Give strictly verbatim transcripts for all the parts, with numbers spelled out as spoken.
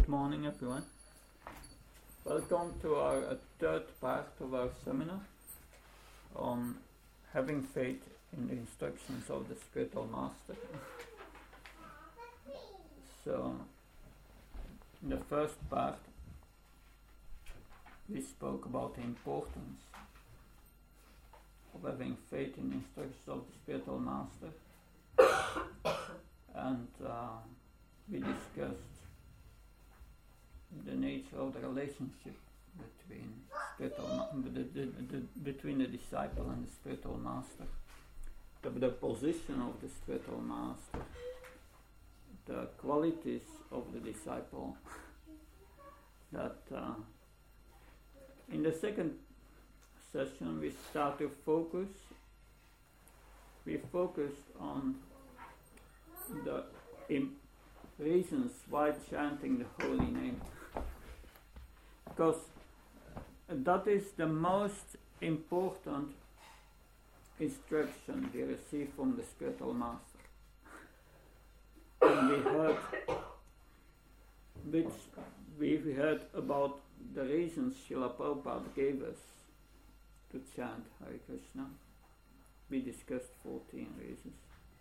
Good morning, everyone. Welcome to our uh, third part of our seminar on having faith in the instructions of the spiritual master. So, in the first part, we spoke about the importance of having faith in the instructions of the spiritual master, and uh, we discussed the nature of the relationship between spiritual ma- the, the, the, between the disciple and the spiritual master, the, the position of the spiritual master, the qualities of the disciple. that uh, in the second session we start to focus. We focused on the imp- reasons why chanting the holy name. Because that is the most important instruction we receive from the spiritual master. And we heard, which we heard about the reasons Srila Prabhupada gave us to chant Hare Krishna. We discussed fourteen reasons.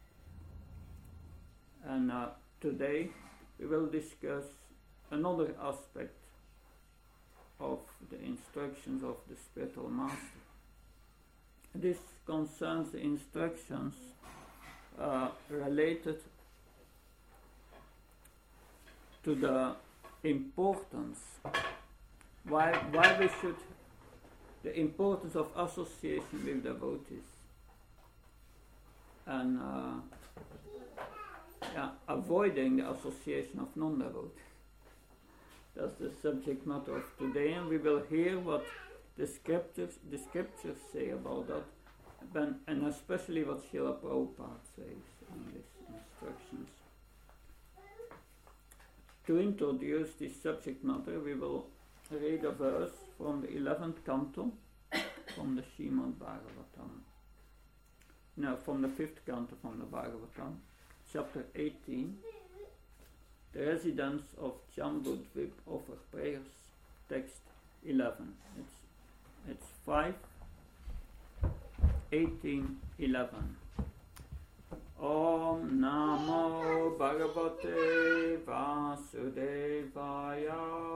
And uh, today we will discuss another aspect of the instructions of the spiritual master. This concerns the instructions uh, related to the importance, why why we should, the importance of association with devotees, and uh, yeah, avoiding the association of non-devotees. That's the subject matter of today, and we will hear what the scriptures, the scriptures say about that, and, and especially what Srila Prabhupada says in these instructions. To introduce this subject matter, we will read a verse from the eleventh canto from the Srimad Bhagavatam. No, from the fifth canto from the Bhagavatam, chapter eighteen. The residents of Jambudvip offer prayers, text eleven. It's, it's five, eighteen, eleven. Om Namo Bhagavate Vasudevaya.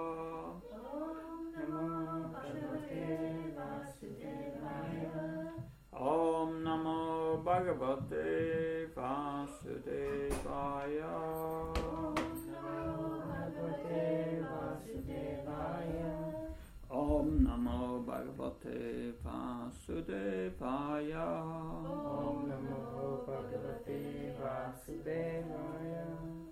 Namo Bhagavate Vasudevaya. Om Namo Bhagavate Vasudevaya. Om Namo Bhagavate Vasudevaya. Om Namo Bhagavate Vasudevaya.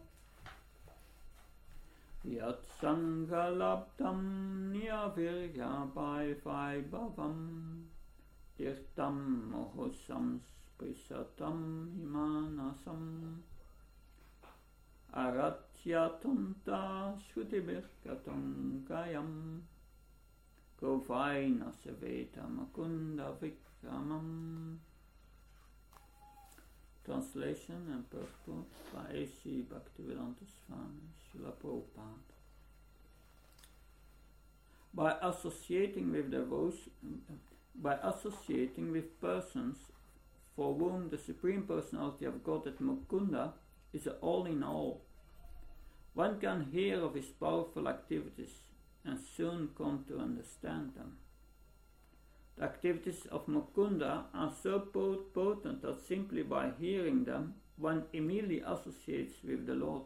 Yat Sangalabdam Nyavirya Vai Bhavam Tirtam Mohosam Sprisatam Himanasam Aratyatum Ta Shutibirkatum Gayam Govaina Saveta Makunda Vikramam. Translation and purport by A C Bhaktivedanta Swami Srila Prabhupada. By associating with devotion, by associating with persons for whom the Supreme Personality of Godhead Mukunda is a all in all, one can hear of his powerful activities and soon come to understand them. The activities of Mukunda are so potent that simply by hearing them, one immediately associates with the Lord.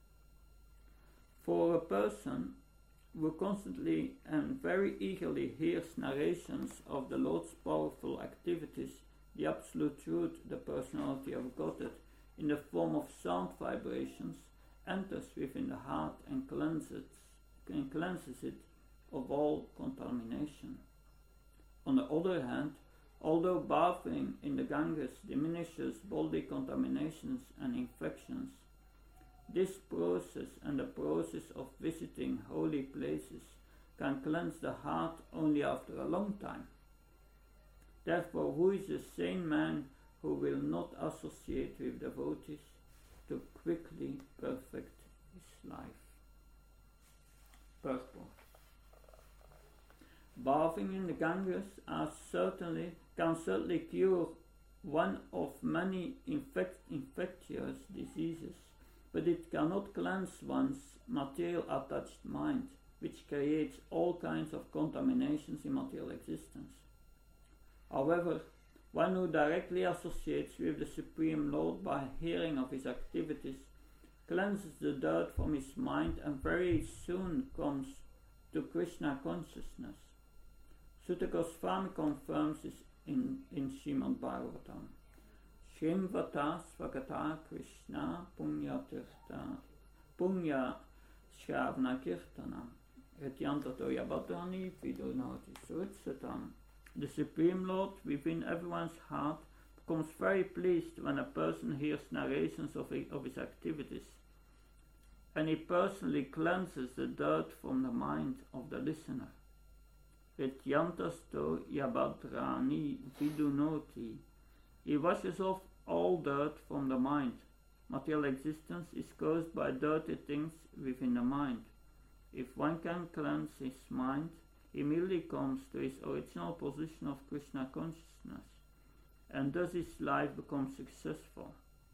For a person who constantly and very eagerly hears narrations of the Lord's powerful activities, the Absolute Truth, the Personality of Godhead, in the form of sound vibrations, enters within the heart and cleanses, and cleanses it of all contamination. On the other hand, although bathing in the Ganges diminishes body contaminations and infections, this process and the process of visiting holy places can cleanse the heart only after a long time. Therefore, who is the sane man who will not associate with devotees to quickly perfect his life? Bathing in the Ganges are certainly, can certainly cure one of many infect, infectious diseases, but it cannot cleanse one's material-attached mind, which creates all kinds of contaminations in material existence. However, one who directly associates with the Supreme Lord by hearing of his activities cleanses the dirt from his mind and very soon comes to Krishna consciousness. Sutta Goswami confirms this in, in Srimad Bhagavatam. Shrimvata Svagata Krishna Punya Tirtha Punya Shravna Kirtana Retyantato Yabatani Vidunati Sutsatam. The Supreme Lord within everyone's heart becomes very pleased when a person hears narrations of, of his activities, and he personally cleanses the dirt from the mind of the listener. Retyantasto Yabadrani Vidunoti. He washes off all dirt from the mind. Material existence is caused by dirty things within the mind. If one can cleanse his mind, he immediately comes to his original position of Krishna consciousness, and thus his life becomes successful.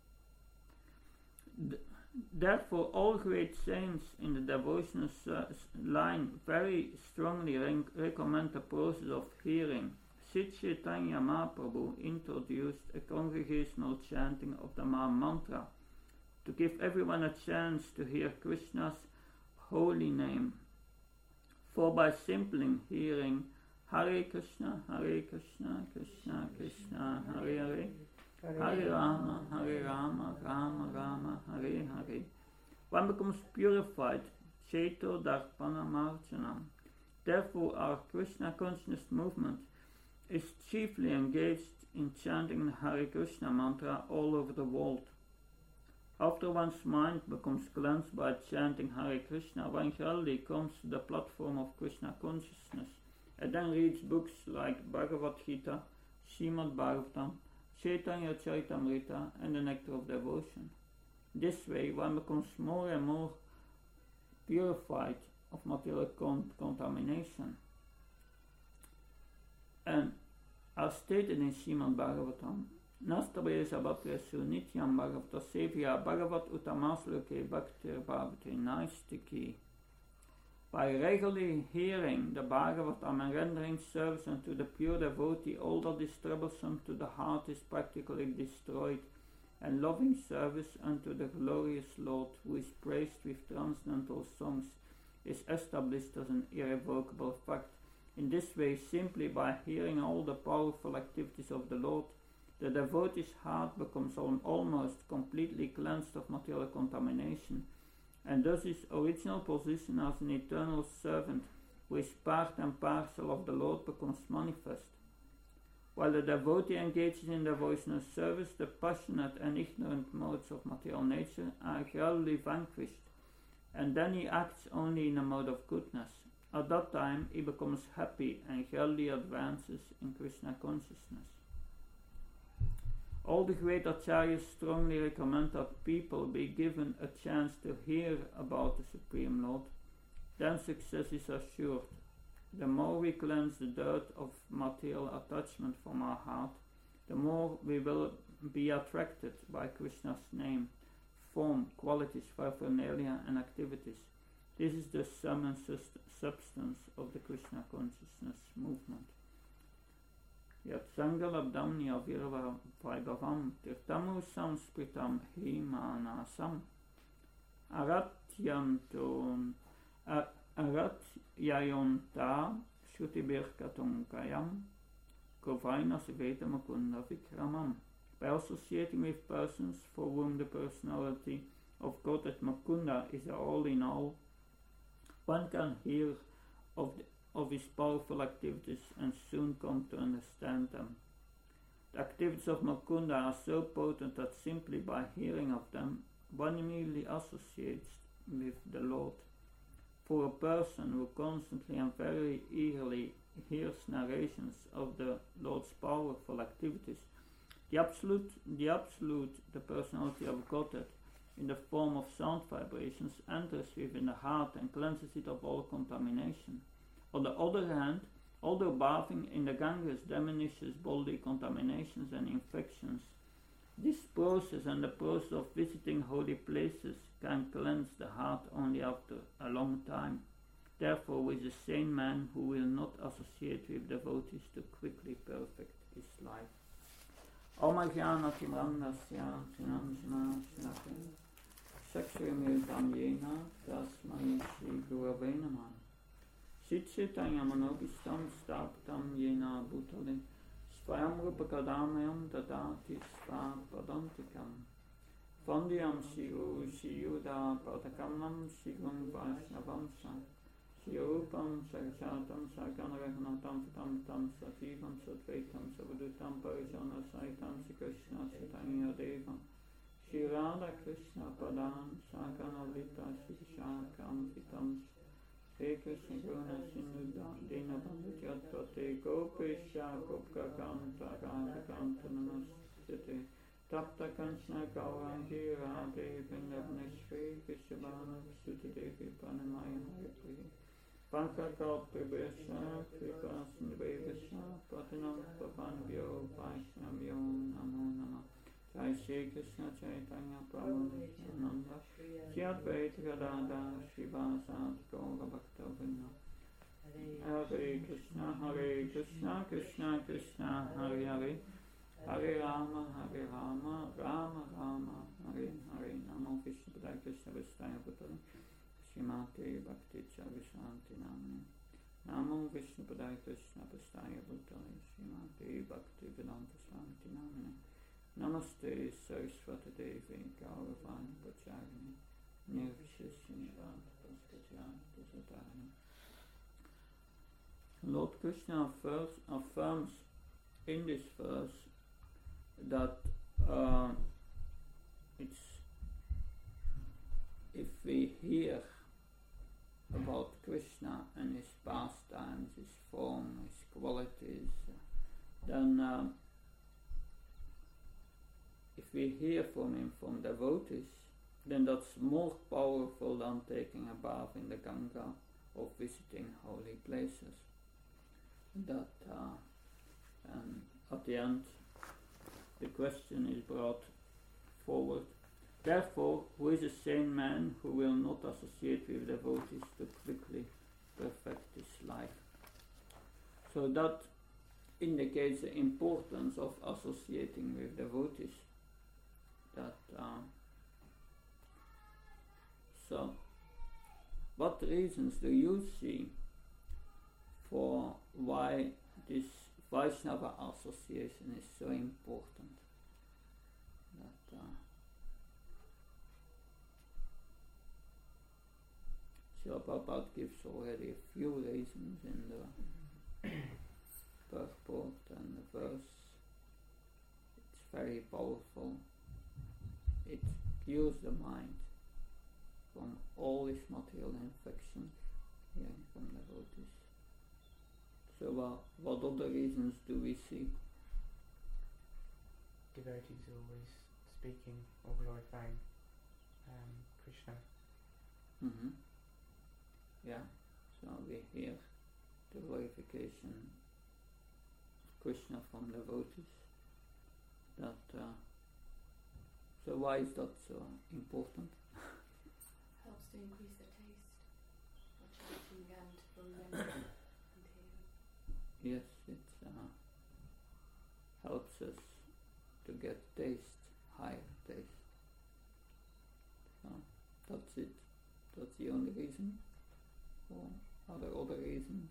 D- Therefore, all great saints in the devotional line very strongly re- recommend the process of hearing. Sri Chaitanya Mahaprabhu introduced a congregational chanting of the Maha Mantra to give everyone a chance to hear Krishna's holy name. For by simply hearing Hare Krishna, Hare Krishna, Krishna Krishna, Hare Hare, Hare Rama, Hare Rama, Rama Rama, Hare Hare, one becomes purified, Cheto Darpana Marjana. Therefore our Krishna consciousness movement is chiefly engaged in chanting the Hare Krishna mantra all over the world. After one's mind becomes cleansed by chanting Hare Krishna, one gradually comes to the platform of Krishna consciousness and then reads books like Bhagavad Gita, Srimad Bhagavatam, Chaitanya Charitamrita, and the Nectar of Devotion. This way, one becomes more and more purified of material con- contamination. And as stated in Srimad Bhagavatam, Nastabe Sabatresu Nityam Bhagavata Sevya Bhagavat Utamasloke Bhaktir Bhavati Naistiki. By regularly hearing the Bhagavatam and rendering service unto the pure devotee, all that is troublesome to the heart is practically destroyed, and loving service unto the glorious Lord, who is praised with transcendental songs, is established as an irrevocable fact. In this way, simply by hearing all the powerful activities of the Lord, the devotee's heart becomes almost completely cleansed of material contamination, and thus his original position as an eternal servant, who is part and parcel of the Lord, becomes manifest. While the devotee engages in devotional service, the passionate and ignorant modes of material nature are gradually vanquished, and then he acts only in a mode of goodness. At that time, he becomes happy and gradually advances in Krishna consciousness. All the great acharyas strongly recommend that people be given a chance to hear about the Supreme Lord. Then success is assured. The more we cleanse the dirt of material attachment from our heart, the more we will be attracted by Krishna's name, form, qualities, paraphernalia, and activities. This is the sum and substance of the Krishna consciousness movement. Yatsangalabdam Nyavirva Vaibhavam Tirtamu Samspritam Himanasam Aratyanton Aratyayonta Shutibirkatunkayam Kovaina Siveta Mukunda Vikramam. By associating with persons for whom the personality of Godhead Mukunda is the all in all, one can hear of the of his powerful activities and soon come to understand them. The activities of Mukunda are so potent that simply by hearing of them, one immediately associates with the Lord. For a person who constantly and very eagerly hears narrations of the Lord's powerful activities, the absolute, the absolute, the personality of Godhead, in the form of sound vibrations, enters within the heart and cleanses it of all contamination. On the other hand, Although bathing in the Ganges diminishes bodily contaminations and infections, this process and the process of visiting holy places can cleanse the heart only after a long time. Therefore, with a sane man who will not associate with devotees to quickly perfect his life. Oma Jnana Timrandasya Tinamjana Shnati Sakshrimiltam Yena Tasmai Shri Gurave Namah Sitchitanya Manobistam Staptam Yena Bhutale Svayam Rupakadamayam Dadati Svapadantikam Vandyam Shiru Shiyuda Patakamam Shirum Vaishnavamsa Shirupam Sarjatam Sarganaragnatam Tam Tam Sativam Satvaitam Savadutam Parijana Saitam Sikrishna Chaitanya Devam Shri Radha Krishna Padan Saganalita Shishakam Vitam Shri Krishna Guna Sinuda Dina Bandhajatpate Gopisha Gopkakanta Radhakanta Namaste Tapta Kanchna Gaurangi Radhe Vindavneshri Vishabhana Sutadevi Panamaya Haripriya Pankakal Prabhesha Kripa Sindhavesha Patanam Papanvyo Vaishnavyo Namo Nama Jai Shri Krishna Chaitanya Prabhu Nityananda Shri Advaita Gadadhara Srivasadi Gaura Bhakta Vrinda Hare Krishna Hare Krishna Krishna Krishna Hare Hare Hare Rama Hare Rama Rama Rama Hare Hare Namo Vishnu Padaya Krishna Vistaya Bhutale Srimati Bhakti Chavishanti Namne Namo Vishnu Padaya Krishna Vistaya Bhutale Srimati Bhakti Vedanta Shanti Namne Namaste Saraswati Devi Gauravani Pacharini Nirvishishini Vanta Paskajani Pusatani. Lord Krishna first affirms in this verse that uh, it's if we hear about Krishna and his pastimes, his form, his qualities, then uh, if we hear from him from devotees, then that's more powerful than taking a bath in the Ganga or visiting holy places. That uh, and at the end the question is brought forward. Therefore, who is a sane man who will not associate with devotees to quickly perfect his life? So that indicates the importance of associating with devotees. That uh, so, what reasons do you see for why this Vaishnava association is so important? That uh, Srila Prabhupada gives already a few reasons in the purport and the verse. It's very powerful. It cures the mind from all its material infections, yeah, from devotees. So uh, what other reasons do we see? Devotees are always speaking or glorifying um, Krishna. Mm-hmm. Yeah, so we hear the glorification of Krishna from devotees. That uh, so why is that so important? Helps to increase the taste for chanting and from memory and hearing. Yes, it uh, helps us to get taste, higher taste. So that's it. That's the only reason. Or are there other reasons?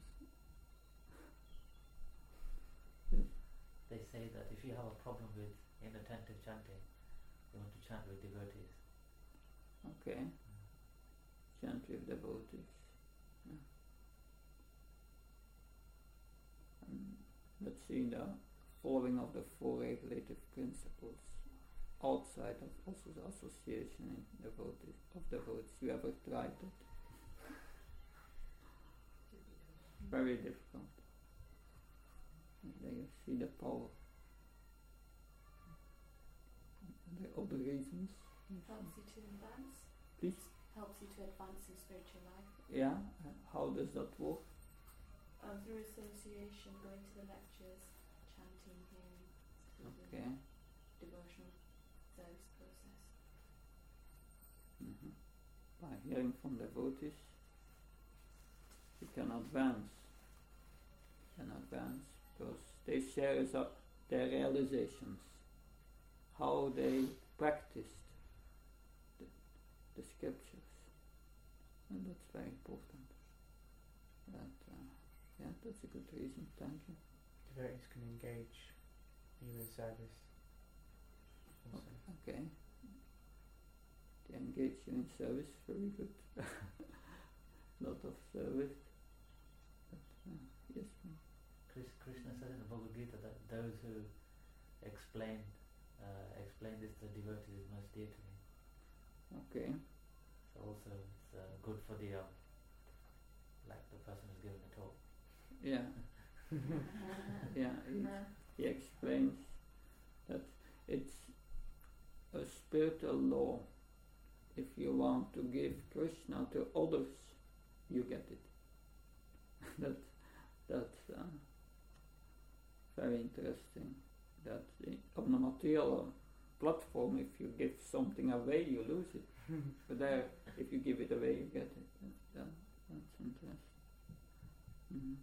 Yes. They say that if you have a problem with inattentive chanting, you want to chant with devotees. Okay. Mm. Chant with devotees. Yeah. And let's see the following of the four regulative principles outside of also the association in devotees of devotees. You ever tried it? Very difficult. And there you see the power. Are there other reasons? Helps you to advance. Please? Helps you to advance in spiritual life. Yeah. Uh, how does that work? Um, and through association, going to the lectures, chanting, hearing, through Okay. the devotional service process. Mhm. By hearing from devotees, you can advance. Can advance because they share us up their realizations, how they practiced the, the scriptures, and that's very important. That, uh, yeah, that's a good reason. Thank you. Devotees can engage you in service. Also. Okay. They engage you in service. Very good. Lot of service. But, uh, yes. ma'am. Chris- Krishna said in the Bhagavad Gita that those who explain uh, explain this to the devotees is most dear to me. Okay. So also it's uh, good for the um, like the person who's giving the talk. Yeah. Yeah. He, he explains that it's a spiritual law. If you want to give Krishna to others, you get it. that that's uh, very interesting. That the, on the material platform, if you give something away, you lose it. But there, if you give it away, you get it. That, that, that's interesting. Mhm.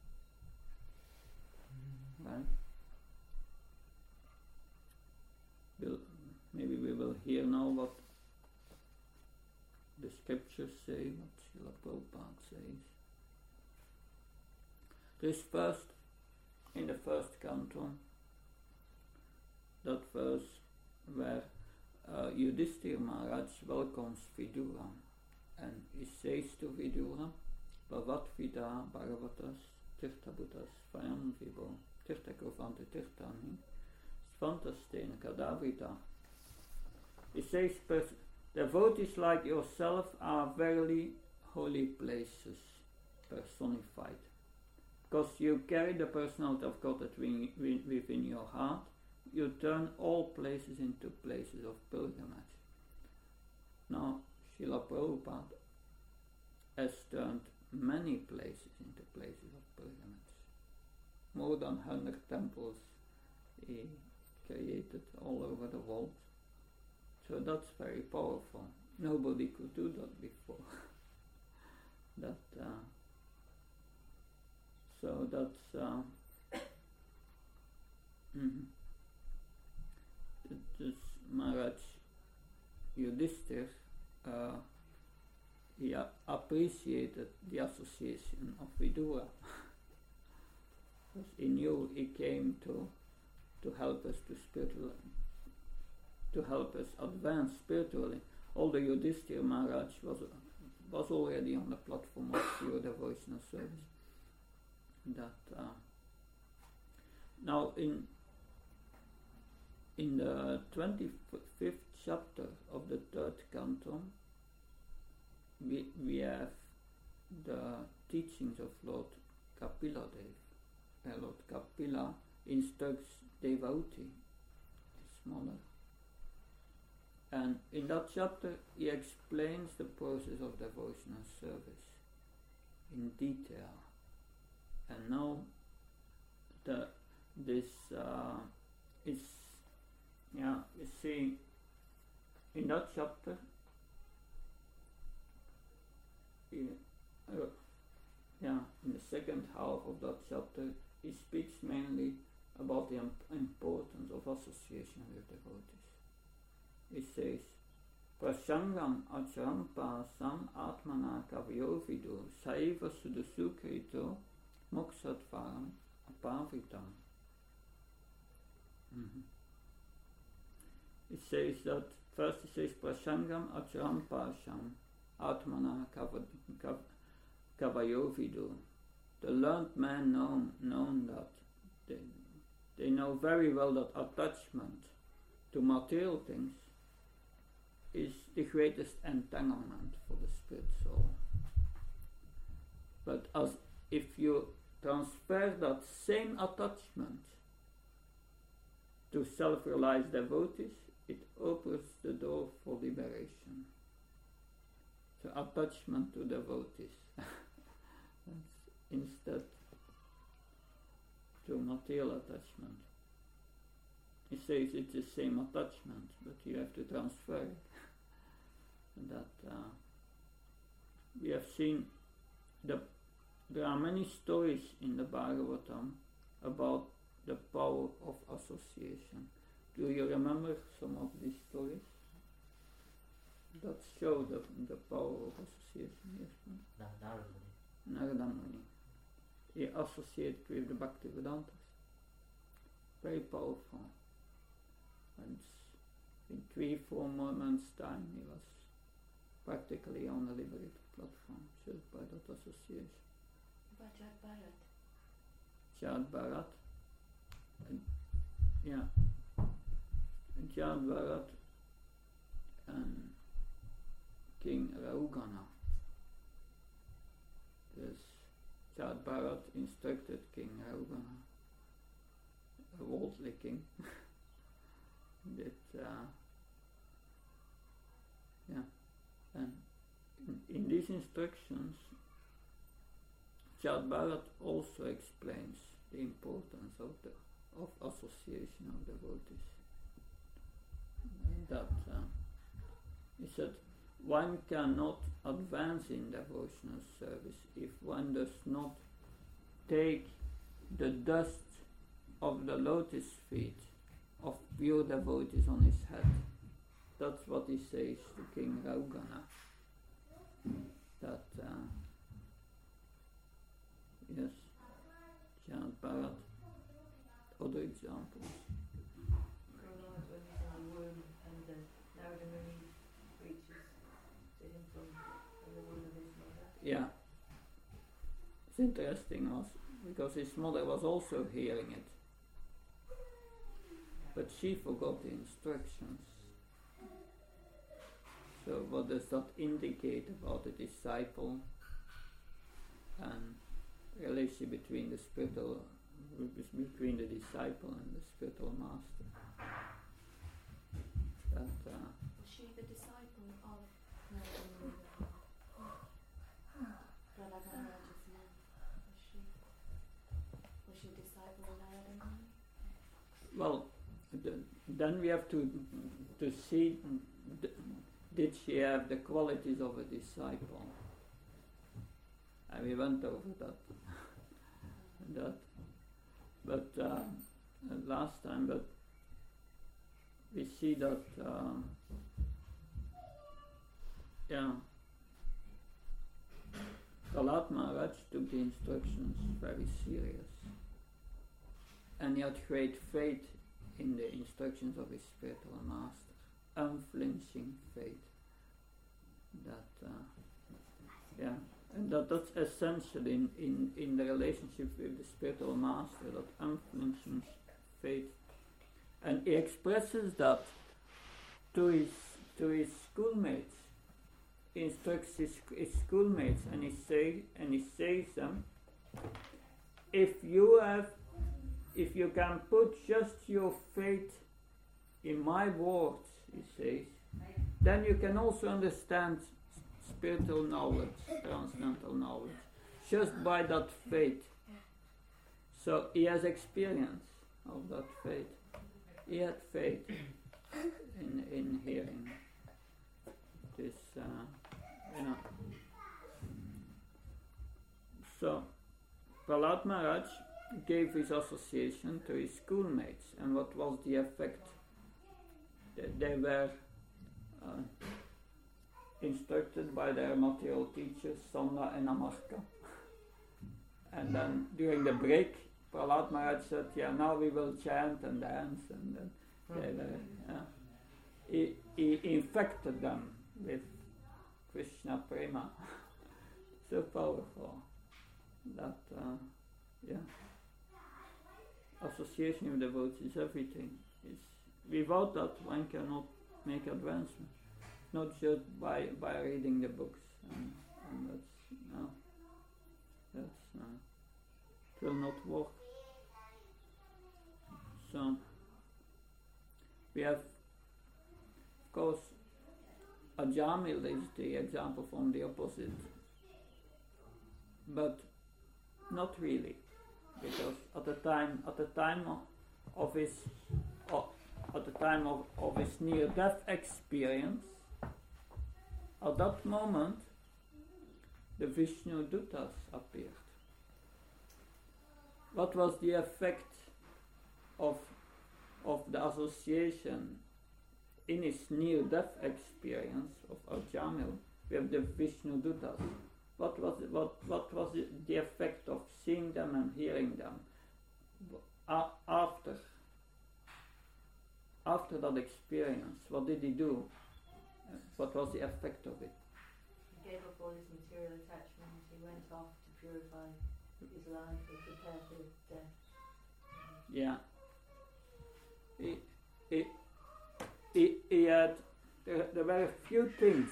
Right. We'll, maybe we will hear now what the scriptures say, what Srila Prabhupada says. This first, in the first canto, that verse where uh, Yudhishthira Maharaj welcomes Vidura, and he says to Vidura, Bhavat Vida Bhagavatas Tirthabutas Svayam Vibo Tirthakrovante Tirthani Svantastena Kadavita. He says, devotees like yourself are verily holy places personified, because you carry the personality of God within your heart. You turn all places into places of pilgrimage. Now, Srila Prabhupada has turned many places into places of pilgrimage. More than one hundred temples he created all over the world. So that's very powerful. Nobody could do that before. that uh, so that's uh, mm-hmm. This Maharaj Yudhishthira, uh, he a- appreciated the association of Vidura. Because he knew he came to to help us to spiritual, to help us advance spiritually. Although Yudhishthira Maharaj was was already on the platform of pure devotional service. That uh, now in in the twenty-fifth chapter of the third canto, we we have the teachings of Lord Kapila Dev. Uh, Lord Kapila instructs Devauti, his mother. And in that chapter, he explains the process of devotional service in detail. And now, the this uh, is, yeah, you see, in that chapter, he, uh, yeah, in the second half of that chapter, he speaks mainly about the imp- importance of association with devotees. He says, Prasangam acharampa sam atmana kavyovidu saiva sudusukrito moksatvaram apavitam. Mm-hmm. He says that, first he says, Prasangam acharampa sam atmana kavyovidu. The learned men know, know that they, they know very well that attachment to material things is the greatest entanglement for the spirit soul. But as if you transfer that same attachment to self-realized devotees, it opens the door for liberation. So attachment to devotees. Instead to material attachment. He says it's the same attachment, but you have to transfer it. that uh, we have seen the there are many stories in the Bhagavatam about the power of association. Do you remember some of these stories that show the, the power of association? Yes, Na- Narada Muni. Narada Muni. He associated with the Bhaktivedantas. Very powerful. And in three, four months' time he was practically on the liberated platform just by that association. Bharat Bharat. Jad Bharat. And, yeah. And Jad Bharat and King Raugana. Yes. Jad Bharat instructed King Raugana, a worldly king, that uh, yeah, and in, in these instructions, Jad Bharat also explains the importance of the of association of devotees. That uh, he said, one cannot advance in devotional service if one does not take the dust of the lotus feet of pure devotees on his head. That's what he says to King Raugana. That, uh, yes, Jad Bharat, other examples. Prahlad when he's in the womb and uh, Narada Muni preaches to him from, from the womb of his mother. Yeah. It's interesting also, because his mother was also hearing it. But she forgot the instructions. So what does that indicate about the disciple and relation between the spiritual, between the disciple and the spiritual master? That uh, Was she the disciple of Narada Muni? Prahlad Maharaj's mom. Was she? Was she a disciple of Narada Muni? well, th- then we have to to see. D- Did she have the qualities of a disciple? And we went over that, that, but uh, last time. But we see that, uh, yeah, Prahlad Maharaj took the instructions very serious, and he had great faith in the instructions of his spiritual master. Unflinching faith. That, uh, yeah, and that, that's essential in, in, in the relationship with the spiritual master, that unflinching faith. And he expresses that to his, to his schoolmates. He instructs his, his schoolmates and he, say, and he says them, if you have, if you can put just your faith in my words, he says, then you can also understand spiritual knowledge, transcendental knowledge, just by that faith. So he has experience of that faith. He had faith in in hearing this, uh, you know. So Prahlad Maharaj gave his association to his schoolmates, and what was the effect? They were uh, instructed by their material teachers, Sanda and Amarka. And then during the break, Prahlad Maharaj said, yeah, now we will chant and dance. And then they were, yeah. he, he infected them with Krishna Prema. So powerful. That, uh, yeah. Association with devotees is everything. It's, without that, one cannot make advancement. Not just by, by reading the books. And, and that's, no. That's, uh, it will not work. So, we have, of course, Ajamil is the example from the opposite. But not really. because at the time, at the time of, of his, of, at the time of, of his near-death experience, at that moment, the Vishnu Dutas appeared. What was the effect of of the association in his near-death experience of Ajamil with the Vishnu Dutas? What was it, what what was it, the effect of seeing them and hearing them A- after after that experience? What did he do? Uh, What was the effect of it? He gave up all his material attachments. He went off to purify his life and prepare for death. Yeah. He, he, he, he had, there, there were a few things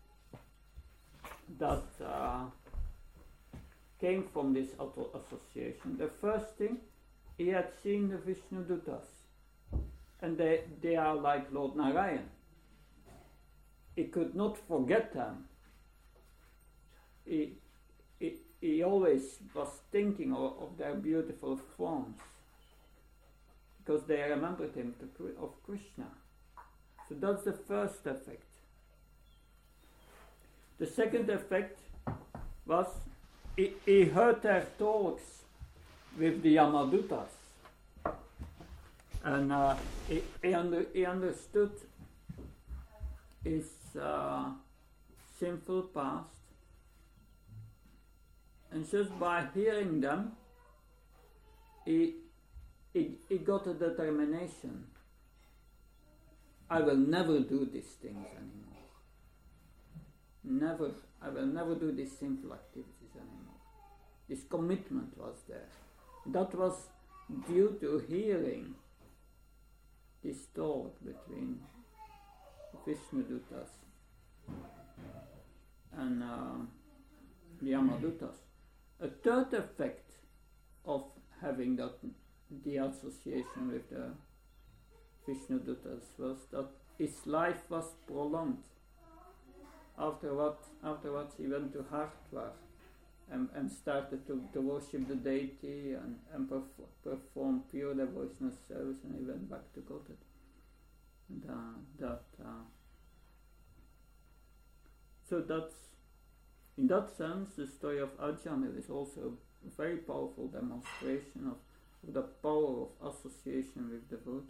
that uh, came from this auto association. The first thing, he had seen the Vishnu Dutas, and they, they are like Lord Narayan. He could not forget them. He, he, he always was thinking of, of their beautiful forms, because they remembered him to, of Krishna. So that's the first effect. The second effect was he, he heard their talks with the Yamadutas, and uh, he, he, under, he understood his uh, sinful past, and just by hearing them, he He, he got a determination. I will never do these things anymore. Never, I will never do these sinful activities anymore. This commitment was there. That was due to hearing this talk between Vishnu Dutas and uh, the Yamadutas. A third effect of having that the association with the Vishnu Dutas was that his life was prolonged. Afterward, afterwards he went to Hardwar and, and started to, to worship the deity and, and perf- perform pure devotional service, and he went back to Godhead. And, uh, that, uh, so that's, in that sense, the story of Ajamil is also a very powerful demonstration of the power of association with devotees.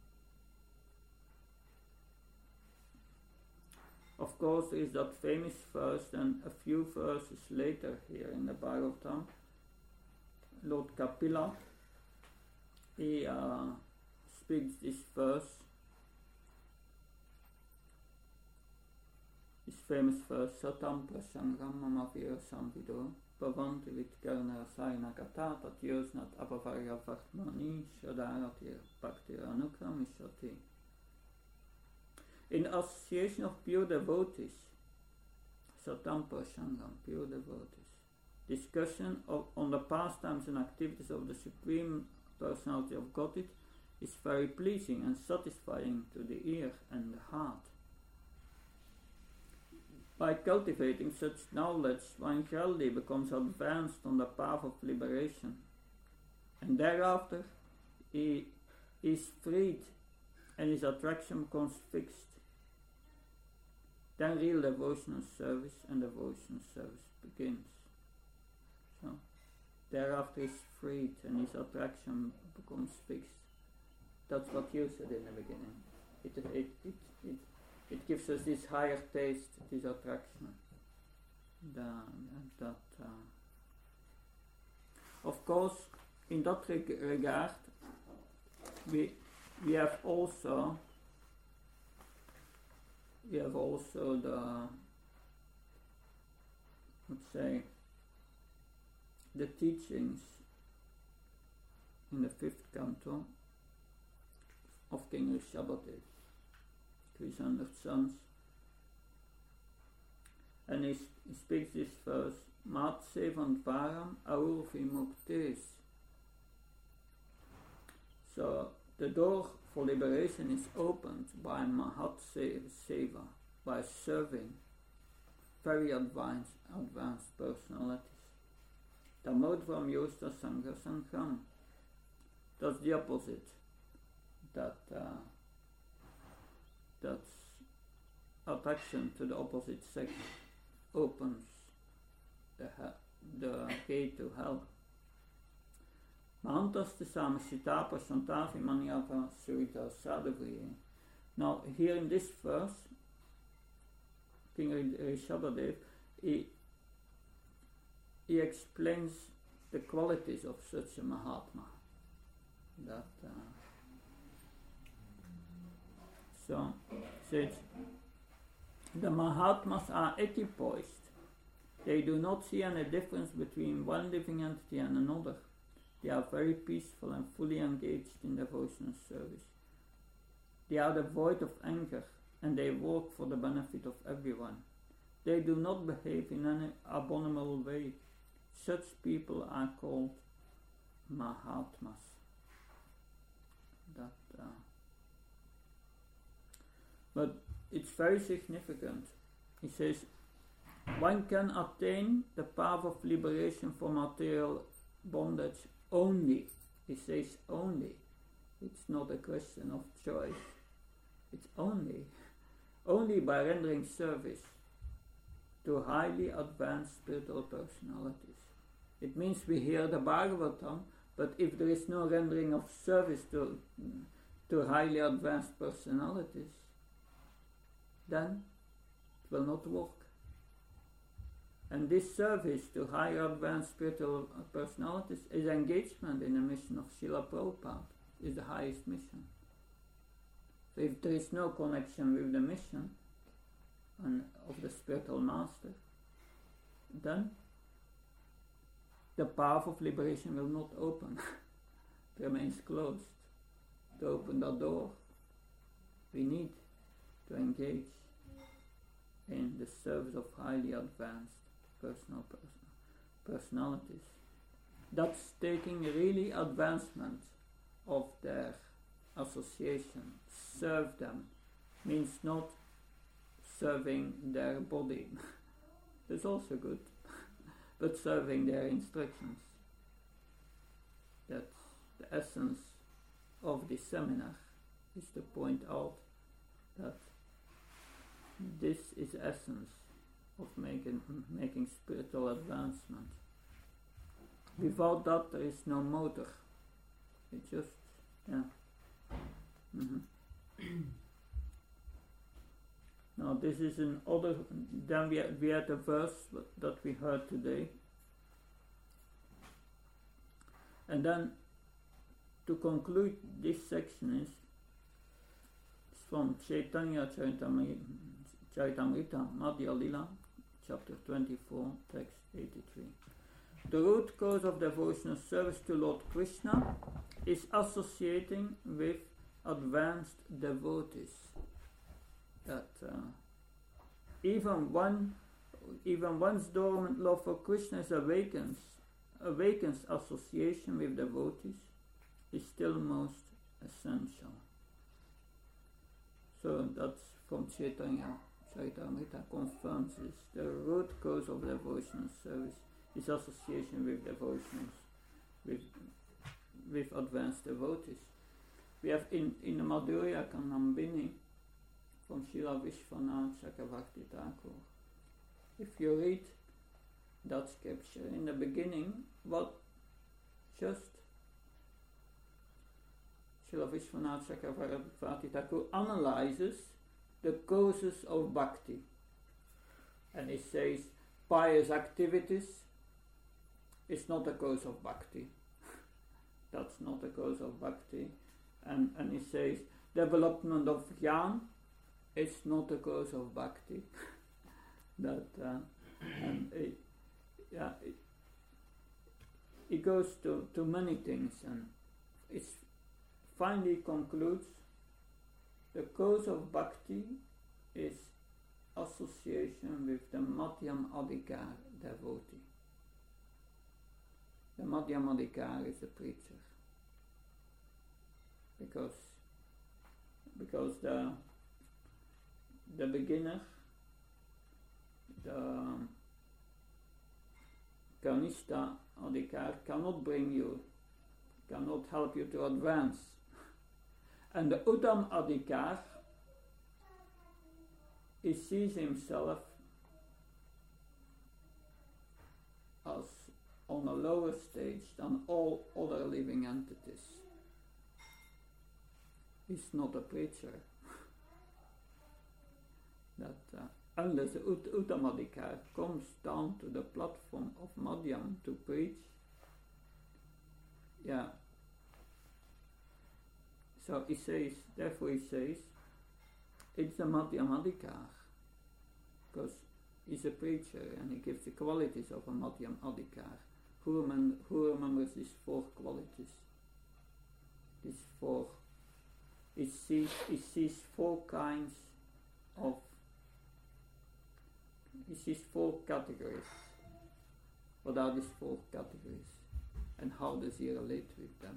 Of course, there is that famous verse, and a few verses later here in the Bhagavatam, Lord Kapila, he uh, speaks this verse, this famous verse, Satam Prasangram Mamavira Samvido, Pavanti Vitkarna Rasayana Kata Tatyosnat Apavarya Vartmani Shadaratir Bhaktir Anukramishati. In association of pure devotees, Satampa Sangam, pure devotees, discussion of, on the pastimes and activities of the Supreme Personality of Godhead is very pleasing and satisfying to the ear and the heart. By cultivating such knowledge, one Jaldi becomes advanced on the path of liberation, and thereafter he is freed and his attraction becomes fixed. Then real devotional service and devotional service begins. So, thereafter he is freed and his attraction becomes fixed. That's what you said in the beginning. It, it, it, it, It gives us this higher taste, this attraction. The, that, uh, of course, in that reg- regard, we we have also we have also the, let's say, the teachings in the fifth canto of King Rishabhadev, his hundred sons, and he, he speaks this verse, Matse van Varam aur vimuktes. So the door for liberation is opened by Mahat Seva, by serving very advanced, advanced personalities. Tamodvam Yosta Sangha Sangham. That's the opposite. That uh, that's attraction to the opposite sex opens the, the gate to hell. Mahantaste Samashitapa Shantavi Manyata Surita Sadhavriye. Now, here in this verse, King Rishabhadev, he, he explains the qualities of such a Mahatma. That uh, so says the Mahatmas are equipoised. They do not see any difference between one living entity and another. They are very peaceful and fully engaged in devotional service. They are devoid of anger and they work for the benefit of everyone. They do not behave in any abominable way. Such people are called Mahatmas. That, uh, but it's very significant. He says, one can attain the path of liberation from material bondage only. He says only. It's not a question of choice. It's only. Only by rendering service to highly advanced spiritual personalities. It means we hear the Bhagavatam, but if there is no rendering of service to, to highly advanced personalities, then it will not work. And this service to higher advanced spiritual personalities is engagement in the mission of Srila Prabhupada, is the highest mission. So if there is no connection with the mission and of the spiritual master, then the path of liberation will not open. It remains closed. To open that door, we need to engage in the service of highly advanced personal person, personalities. That's taking really advancement of their association. Serve them means not serving their body. That's also good. But serving their instructions. That's the essence of this seminar, is to point out that this is the essence of making making spiritual advancement. Without that, there is no motor. It just, yeah. Mm-hmm. Now this is an other. Then we we had a verse that we heard today, and then to conclude this section is from Chaitanya Charitamrita, Charitamrita Madhya Lila, chapter twenty-four, text eighty-three. The root cause of devotional service to Lord Krishna is associating with advanced devotees. That uh, even one, even one's dormant love for Krishna is awakens, awakens association with devotees is still most essential. So that's from Chaitanya Charitamrita confirms this. The root cause of devotional service is association with devotionals, with with advanced devotees. We have in in the Madhurya Kanambini from Srila Vishwanath Chakravarti Thakur. If you read that scripture in the beginning, what just Srila Vishwanath Chakravarti Thakur analyzes the causes of bhakti. And he says pious activities is not a cause of bhakti. That's not a cause of bhakti. And, and he says development of jnana is not a cause of bhakti. that uh, and it, yeah, it, it goes to, to many things, and it finally concludes the cause of bhakti is association with the Madhyam Adhikar devotee. The Madhyam Adhikar is a preacher. Because because the the beginner, the Kanishta Adhikar cannot bring you, cannot help you to advance. And the Uttam Adhikar, he sees himself as on a lower stage than all other living entities. He's not a preacher. that uh, unless the Ut- Uttamadikar comes down to the platform of Madhyam to preach, yeah. So he says, therefore he says, it's a Madhyamadikar, because he's a preacher and he gives the qualities of a Madhyam Adhikar. Who, remem- who remembers these four qualities? These four. He sees, he sees four kinds of, he sees four categories. What are these four categories? And how does he relate with them?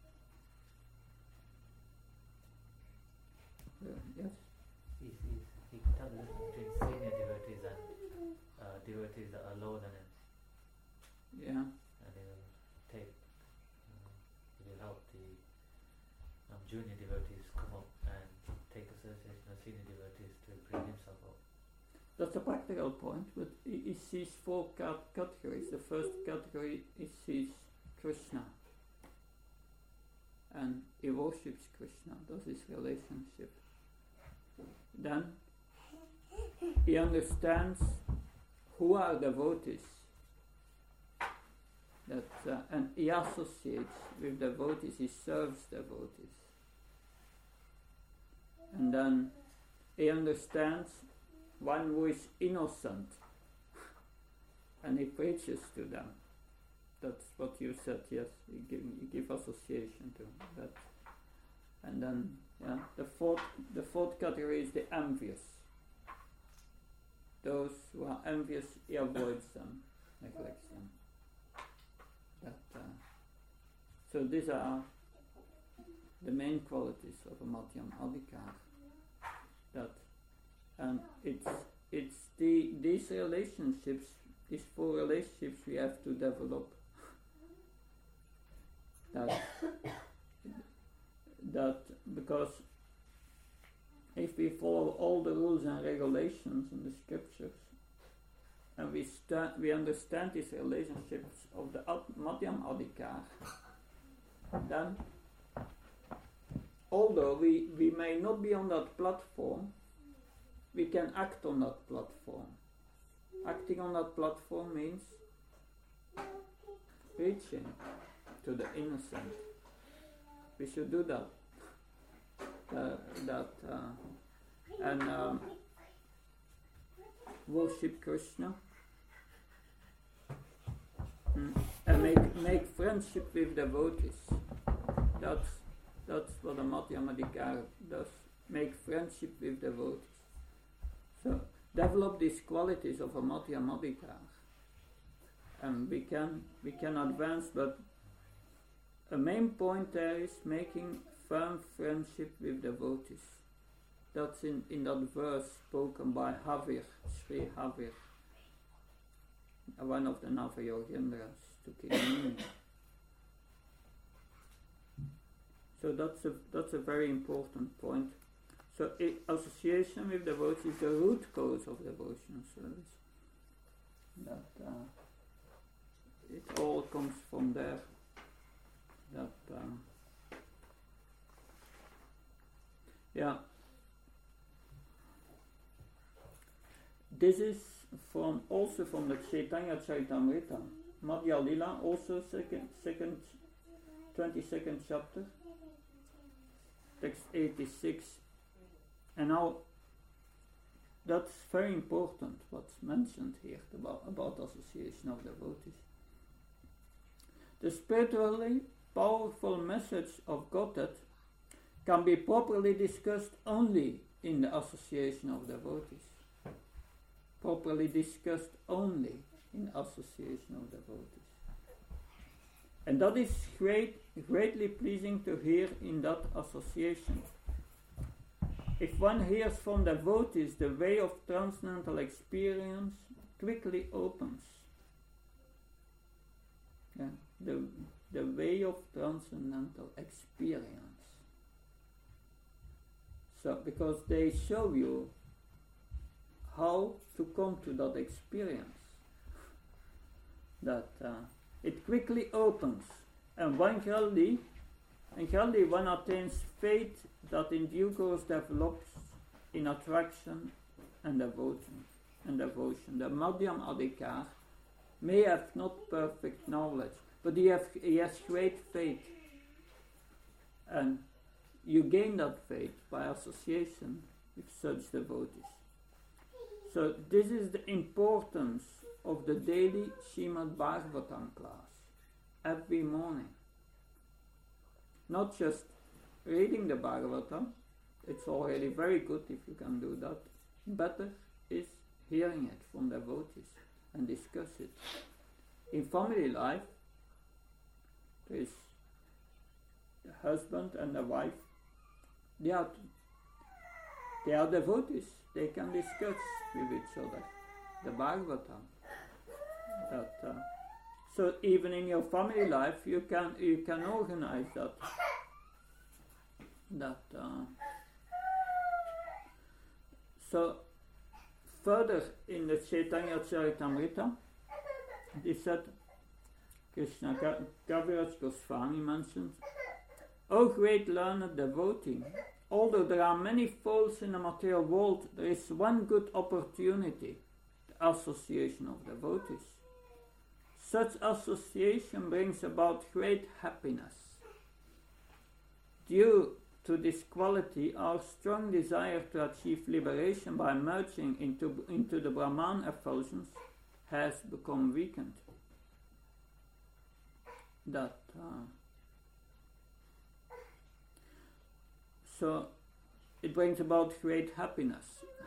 Uh, yes? He sees, he can tell the difference between senior devotees and uh, devotees that are lower than him. Yeah. And he will take, uh, he will help the um, junior devotees come up and take association of senior devotees to bring himself up. That's a practical point, but he, he sees four cat- categories. The first category, he sees Krishna. And he worships Krishna, that's his relationship. Then he understands who are devotees. That, uh, and he associates with devotees, he serves devotees. And then he understands one who is innocent and he preaches to them. That's what you said, yes, you give, you give association to that. And then, yeah, the fourth, the fourth category is the envious. Those who are envious, he avoids them, neglects them. That, uh, so these are the main qualities of a Madhyam Adhikar. That, and it's it's the these relationships, these four relationships we have to develop. That that because if we follow all the rules and regulations in the scriptures, and we sta- we understand these relationships of the Ad- Madhyam Adhikar, then although we, we may not be on that platform, we can act on that platform. Acting on that platform means preaching to the innocent. We should do that. Uh, that uh, and um, worship Krishna. Mm. And make make friendship with devotees. That's that's what a Madhyamadikar does. Make friendship with devotees. So develop these qualities of a Madhyamadikar, and we can we can advance. But a main point there is making firm friendship with devotees. That's in, in that verse spoken by Havir, Sri Havir, one of the Navayogendras to King Muni. So that's a that's a very important point. So I, association with devotees is the root cause of devotional service. That uh, it all comes from there. That um, yeah. This is from also from the Chaitanya Charitamrita, Madhya Lila, also second second twenty second chapter, text eighty six. And now that's very important what's mentioned here about, about association of devotees. The spiritually powerful message of Godhead can be properly discussed only in the association of devotees. Properly discussed only in association of devotees. And that is great, greatly pleasing to hear in that association. If one hears from devotees, the way of transcendental experience quickly opens. Yeah, the the way of transcendental experience. So, because they show you how to come to that experience, that uh, it quickly opens, and when Geldi, and Geldi one attains faith that in due course develops in attraction and devotion. And devotion. The Madhyam Adhikar may have not perfect knowledge, but he, have, he has great faith, and you gain that faith by association with such devotees. So this is the importance of the daily Srimad Bhagavatam class every morning. Not just reading the Bhagavatam, it's already very good if you can do that. Better is hearing it from devotees and discuss it. In family life, there is the husband and the wife. They are, they are devotees. They can discuss with each other the Bhagavatam. That, uh, so even in your family life, you can you can organize that. That uh, so further in the Chaitanya Charitamrita, they said, Krishna Kaviraj Goswami mentioned, O great learned devotee, although there are many faults in the material world, there is one good opportunity, the association of devotees. Such association brings about great happiness. Due to this quality, our strong desire to achieve liberation by merging into, into the Brahman effulgence has become weakened. That uh, so it brings about great happiness.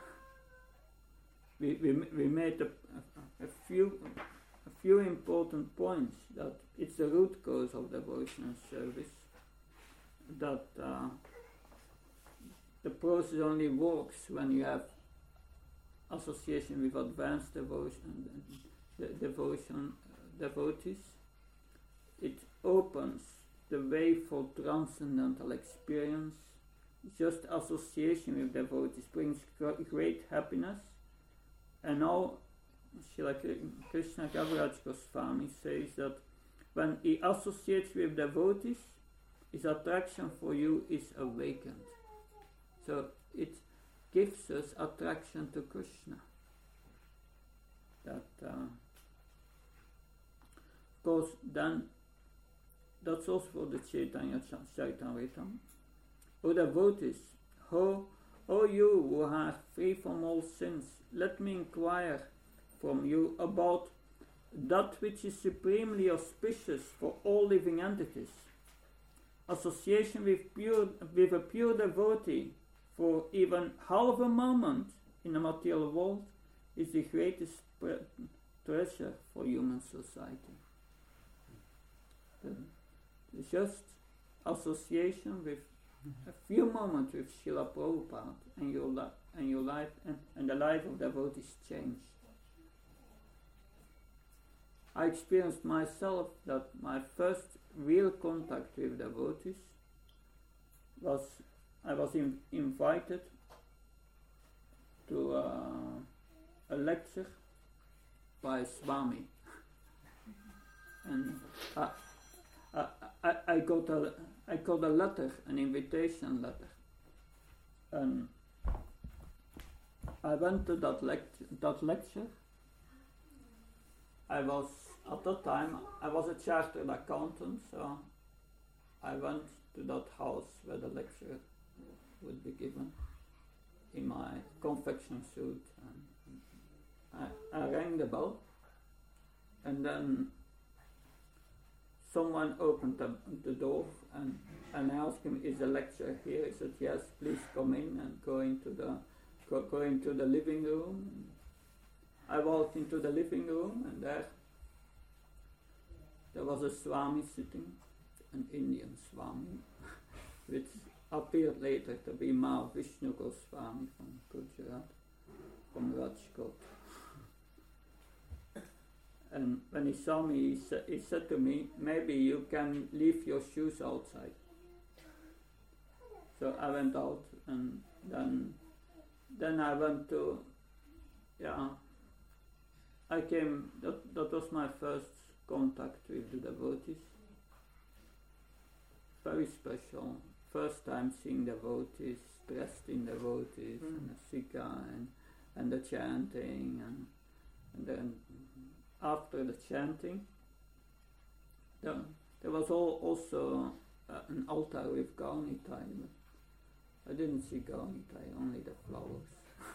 We we, we made a, a, a few a few important points, that it's the root cause of devotional service. That uh, the process only works when you have association with advanced devotion, de- devotion uh, devotees. It opens the way for transcendental experience. Just association with devotees brings gr- great happiness. And now, Srila Krishna Kaviraj Goswami says that when he associates with devotees, his attraction for you is awakened. So it gives us attraction to Krishna. That, uh, of course, then that's also for the Chaitanya Charitamrita. O devotees, O, o you who are free from all sins, let me inquire from you about that which is supremely auspicious for all living entities. Association with pure with a pure devotee for even half a moment in the material world is the greatest pre- treasure for human society. The, the just association with a few moments with Srila Prabhupada and your li- and your life and, and the life of devotees changed. I experienced myself that my first real contact with devotees was I was in, invited to uh, a lecture by Swami, and I, I, I, I got a I got a letter, an invitation letter, and I went to that lect that lecture. I was, at that time, I was a chartered accountant, so I went to that house where the lecture would be given in my confection suit. And I, I rang the bell, and then someone opened the, the door, and, and I asked him, is the lecturer here? He said, yes, please come in and go into the, go, go into the living room. I walked into the living room, and there there was a Swami sitting, an Indian Swami, which appeared later to be Ma Vishnu Goswami from Gujarat, from Rajkot. And when he saw me, he, sa- he said to me, maybe you can leave your shoes outside. So I went out, and then then I went to, yeah, I came, that, that was my first contact with the devotees. Very special. First time seeing devotees, dressed in devotees, Mm. and the sika, and, and the chanting, and, and then after the chanting, there, there was all, also uh, an altar with Gaunitai. I didn't see Gaunitai, only the flowers.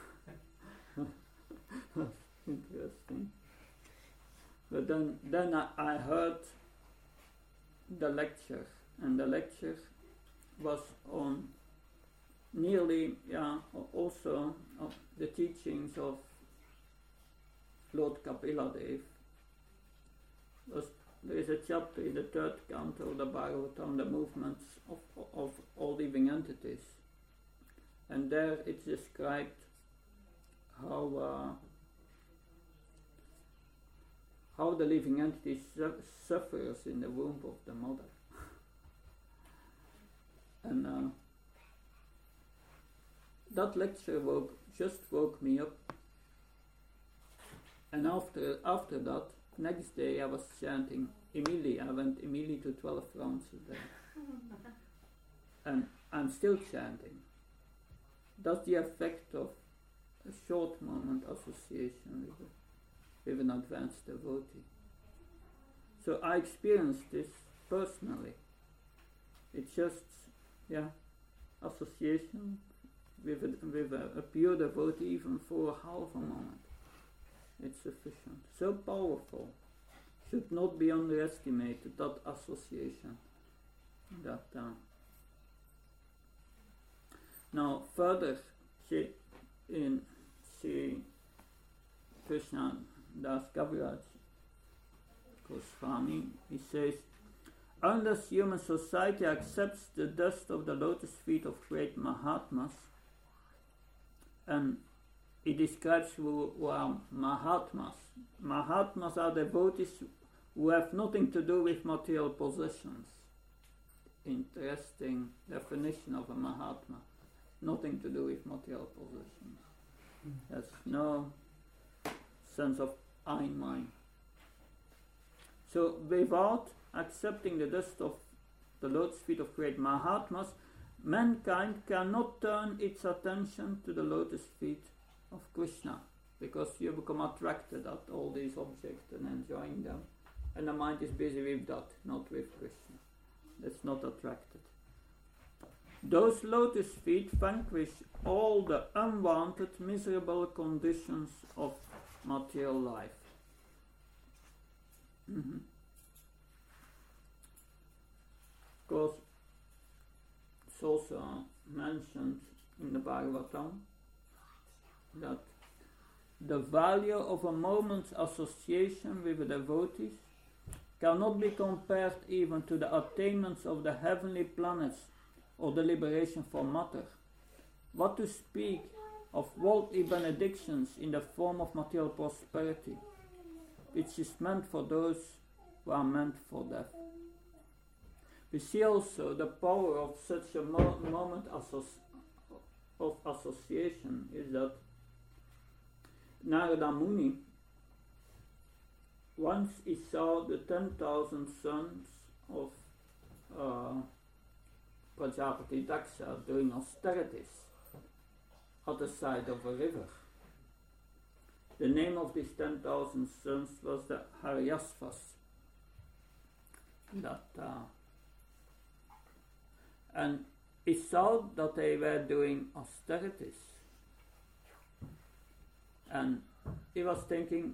Interesting. But then, then I, I heard the lecture, and the lecture was on nearly, yeah, also of the teachings of Lord Kapila-Dev. Was, there is a chapter in the third canto of the Bhagavatam, the movements of, of all living entities. And there it's described how uh, how the living entity su- suffers in the womb of the mother. And uh, that lecture woke, just woke me up. And after after that, next day I was chanting immediately. I went immediately to twelve rounds a day. And I'm still chanting. That's the effect of a short moment association with, a, with an advanced devotee. So I experienced this personally. It's just, yeah, association with a, with a, a pure devotee, even for a half a moment. It's sufficient. So powerful. Should not be underestimated, that association. That uh, Now further, she, in Sri Krishna Das Kaviraj Goswami, he says, unless human society accepts the dust of the lotus feet of great Mahatmas, and he describes who, who are Mahatmas. Mahatmas are devotees who have nothing to do with material possessions. Interesting definition of a Mahatma. Nothing to do with material possessions. Has no sense of I and mine. So without accepting the dust of the lotus feet of great Mahatmas, mankind cannot turn its attention to the lotus feet of Krishna, because you become attracted at all these objects and enjoying them, and the mind is busy with that, not with Krishna. It's not attracted. Those lotus feet vanquish all the unwanted, miserable conditions of material life. Mm-hmm. Of course, it's also mentioned in the Bhagavatam that the value of a moment's association with the devotees cannot be compared even to the attainments of the heavenly planets or the liberation from matter. What to speak of worldly benedictions in the form of material prosperity, which is meant for those who are meant for death. We see also the power of such a mo- moment associ- of association is that Narada Muni, once he saw the ten thousand sons of uh, Prajapati Daksha doing austerities at the side of a river. The name of these ten thousand sons was the Haryasvas. That, uh, and he saw that they were doing austerities. And he was thinking,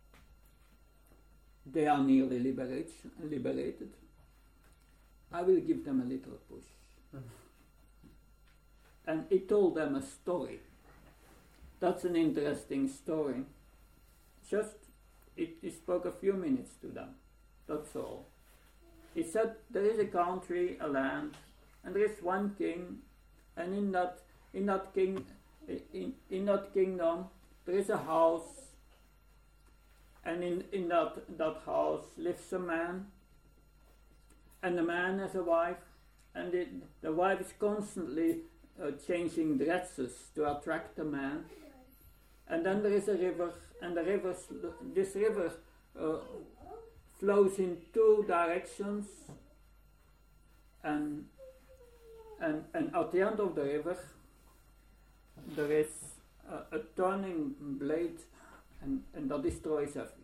they are nearly liberate, liberated. I will give them a little push. Mm-hmm. And he told them a story. That's an interesting story. Just, it, he spoke a few minutes to them. That's all. He said, there is a country, a land, and there is one king, and in that in that king in, in that kingdom there is a house, and in, in that, that house lives a man, and the man has a wife, and it, the wife is constantly uh, changing dresses to attract the man. And then there is a river, and the river, this river uh, flows in two directions, and, and, and at the end of the river there is a, a turning blade, and, and that destroys everything.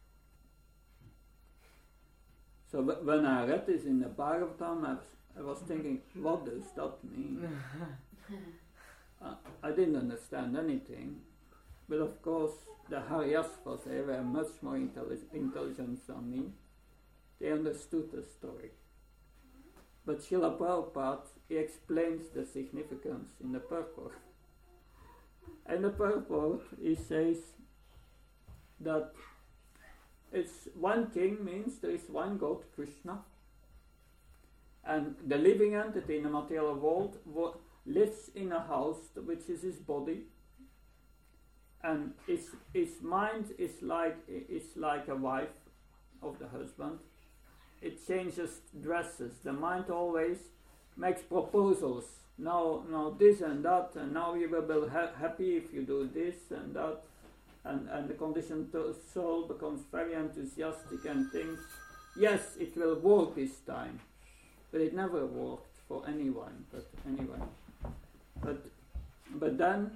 So w- when I read this in the Bhagavatam, I was, I was thinking, what does that mean? uh, I didn't understand anything, but of course the Haryasvas, they were much more intelli- intelligent than me. They understood the story. But Srila Prabhupada, he explains the significance in the purport. And the purport, he says that it's one king means there is one God, Krishna, and the living entity in the material world wo- lives in a house which is his body, and his his mind is like is like a wife of the husband. It changes dresses. The mind always makes proposals. Now, now this and that, and now you will be ha- happy if you do this and that. And, and the conditioned soul becomes very enthusiastic and thinks, yes, it will work this time. But it never worked for anyone, but anyway. But, but then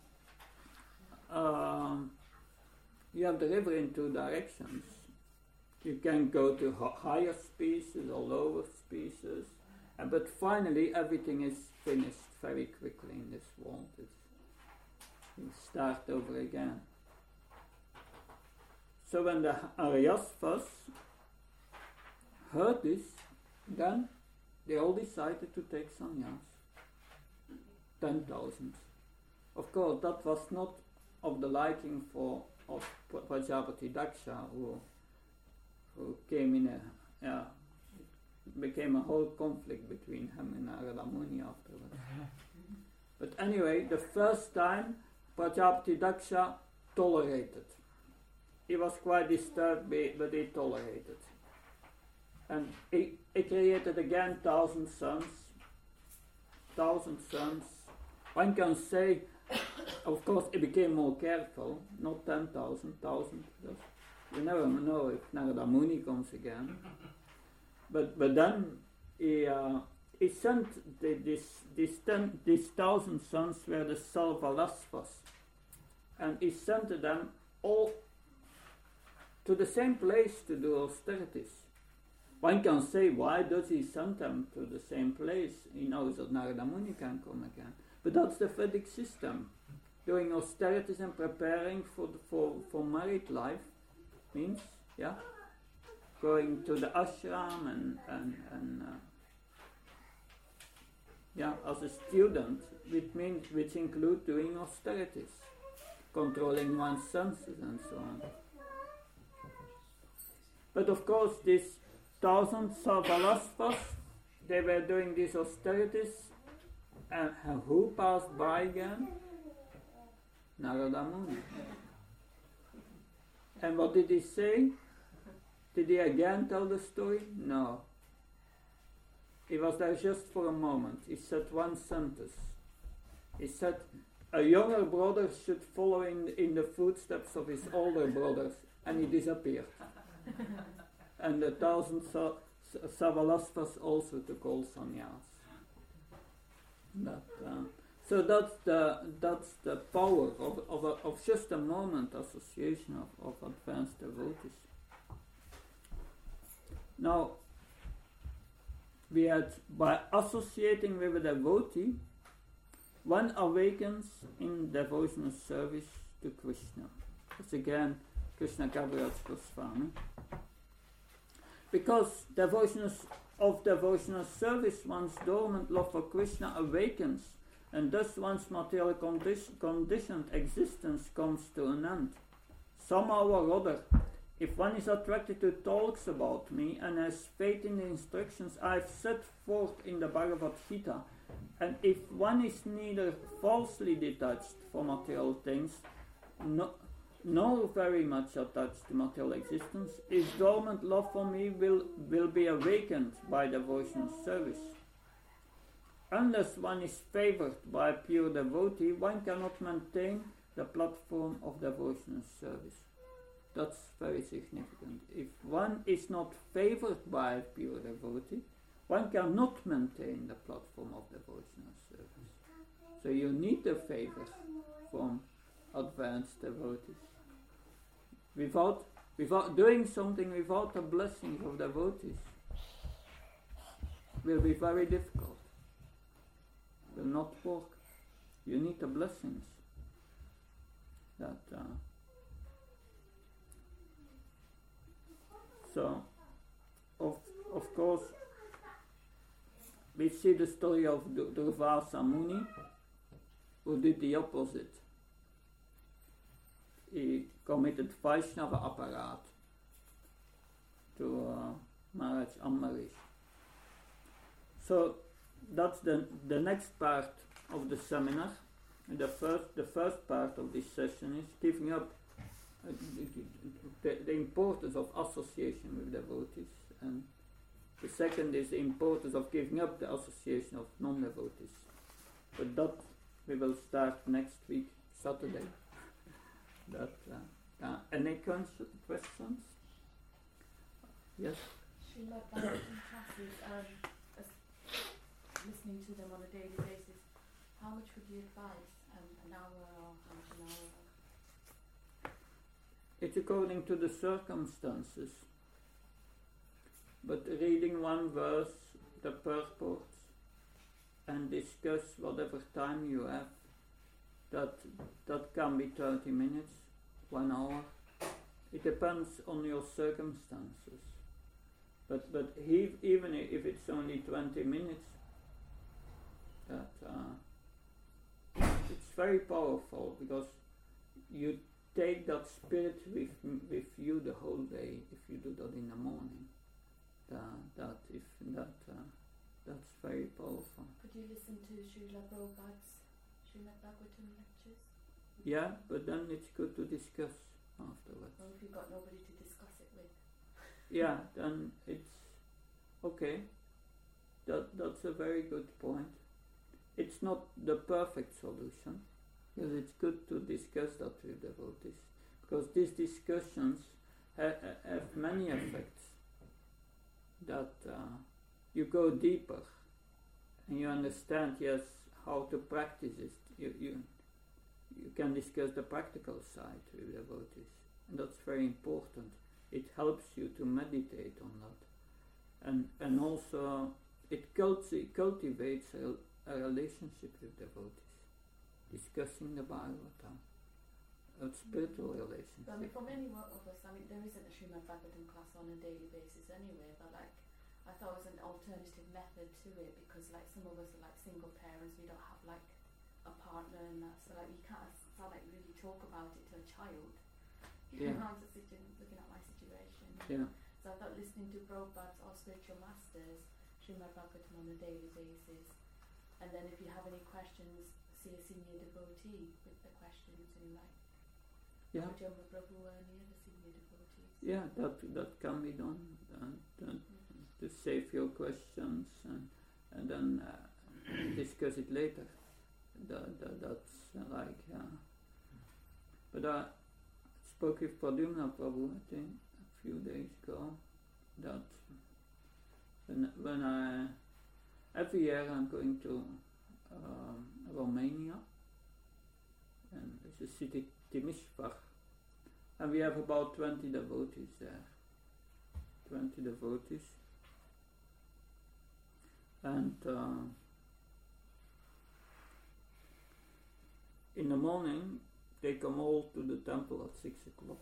um, you have the river in two directions. You can go to h- higher species or lower species. Uh, but finally everything is finished very quickly in this world. It's, you start over again. So when the Aryasvas heard this, then they all decided to take sannyas. Ten thousand. Of course, that was not of the liking for of Prajapati Daksha, who who came in a yeah, it became a whole conflict between him and Narada Muni afterwards. But anyway, the first time Prajapati Daksha tolerated. He was quite disturbed, but he tolerated. And he, he created again thousand sons. Thousand sons. One can say, of course, he became more careful, not ten thousand, thousand. You never know if Narada Muni comes again. But but then he uh, he sent the, this this ten these thousand sons were the Salvalasvas, and he sent them all to the same place to do austerities. One can say, why does he send them to the same place? He knows that Narada Muni can come again. But that's the Vedic system. Doing austerities and preparing for the, for, for married life means, yeah, going to the ashram and, and, and uh, yeah, as a student, which means, which include doing austerities, controlling one's senses and so on. But of course, these thousand Sarvalasvas, they were doing these austerities, and, and who passed by again? Narada Muni. And what did he say? Did he again tell the story? No. He was there just for a moment. He said one sentence. He said, a younger brother should follow in, in the footsteps of his older brothers, and he disappeared. And the thousand sa- Savalasvas also took all sannyas. But, uh, so that's the that's the power of of, a, of just a moment association of, of advanced devotees. Now, we had, by associating with a devotee, one awakens in devotional service to Krishna. That's again Krishna Kaviraj Goswami. Because devotional of devotional service, one's dormant love for Krishna awakens, and thus one's material condi- conditioned existence comes to an end. Somehow or other, if one is attracted to talks about me and has faith in the instructions I've set forth in the Bhagavad Gita, and if one is neither falsely detached from material things, no, nor very much attached to material existence, his dormant love for me will, will be awakened by devotional service. Unless one is favored by a pure devotee, one cannot maintain the platform of devotional service. That's very significant. If one is not favored by a pure devotee, one cannot maintain the platform of devotional service. So you need the favor from advanced devotees. Without, without doing something without the blessings of devotees will be very difficult. Will not work. You need the blessings. That uh, so, of of course, we see the story of Durvasa Muni, who did the opposite. He committed Vaishnava aparat to uh, Maharaj Ambarish. So that's the the next part of the seminar. The first the first part of this session is giving up uh, the, the importance of association with devotees, and the second is the importance of giving up the association of non-devotees. But that we will start next week, Saturday. That uh, uh, any questions? Yes. Srila Bhagavatam classes, um, as listening to them on a daily basis, how much would you advise? Um, an hour or half an hour? It's according to the circumstances. But reading one verse, the purport, and discuss whatever time you have, that that can be thirty minutes, one hour. It depends on your circumstances. But but he, even if it's only twenty minutes, that uh, it's very powerful, because you take that spirit with with you the whole day if you do that in the morning. Uh, that if that uh, that's very powerful. Could you listen to Srila Prabhupada's Srimad Bhagavatam lectures? Yeah, but then it's good to discuss afterwards. Or if you've got nobody to discuss it with? Yeah, then it's okay. That that's a very good point. It's not the perfect solution, because it's good to discuss that with devotees, because these discussions ha- have many effects. That uh, you go deeper and you understand, yes, how to practice it. You, you you can discuss the practical side with devotees, and that's very important. It helps you to meditate on that, and and also it culti- cultivates a, a relationship with devotees, discussing the Bhagavatam, a spiritual relationship. But I mean, for many of us, I mean, there isn't a Srimad Bhagavatam class on a daily basis anyway, but like, I thought it was an alternative method to it, because like some of us are like single parents, we don't have like a partner and that, so like you can't, can't like really talk about it to a child. You Yeah. know, I'm just sitting, looking at my situation. Yeah. So I thought listening to Prabhupada's or spiritual masters, Srimad Bhagavatam on a daily basis, and then if you have any questions, see a senior devotee with the questions, and like Yeah. Jama Prabhu or any other senior devotees. Yeah, that that can be done, and, and to save your questions, and and then uh, discuss it later. That, that that's uh, like, uh, but I spoke with Pradyumna Prabhu, I think, a few days ago. That when when I every year I'm going to um, Romania, and it's a city, Timișoara, and we have about twenty devotees there. Twenty devotees, and uh, in the morning they come all to the temple at six o'clock,